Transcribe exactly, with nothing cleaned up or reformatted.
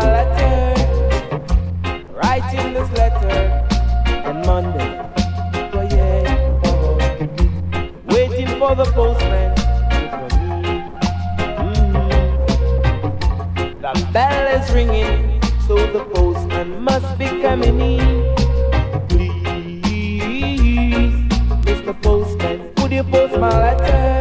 letter, writing this letter on Monday. Oh yeah, oh, waiting for the postman to come in. Mm-hmm. The bell is ringing, so the postman must be coming in. Please, Mister Postman, would you post my letter?